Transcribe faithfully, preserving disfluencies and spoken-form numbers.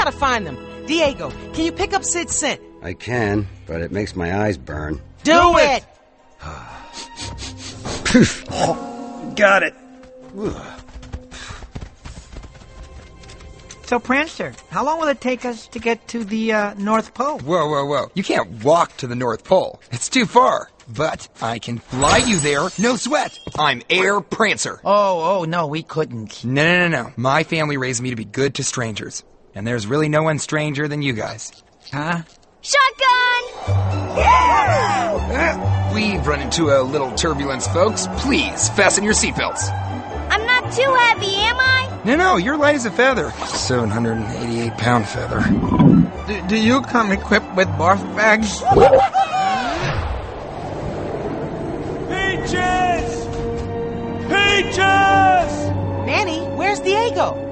gotta find them. Diego, can you pick up Sid's scent? I can, but it makes my eyes burn. Do, Do it! Poof. Oh, got it. So, Prancer, how long will it take us to get to the uh, North Pole? Whoa, whoa, whoa. You can't walk to the North Pole. It's too far. But I can fly you there, no sweat. I'm Air Prancer. Oh, oh, no, we couldn't. No, no, no, no. My family raised me to be good to strangers. And there's really no one stranger than you guys. Huh? Shotgun! Uh, we've run into a little turbulence, folks. Please, fasten your seatbelts. I'm not too heavy, am I? No, no, you're light as a feather. seven hundred eighty-eight pound feather. Do, do you come equipped with barf bags? Peaches! Peaches! Manny, where's Diego?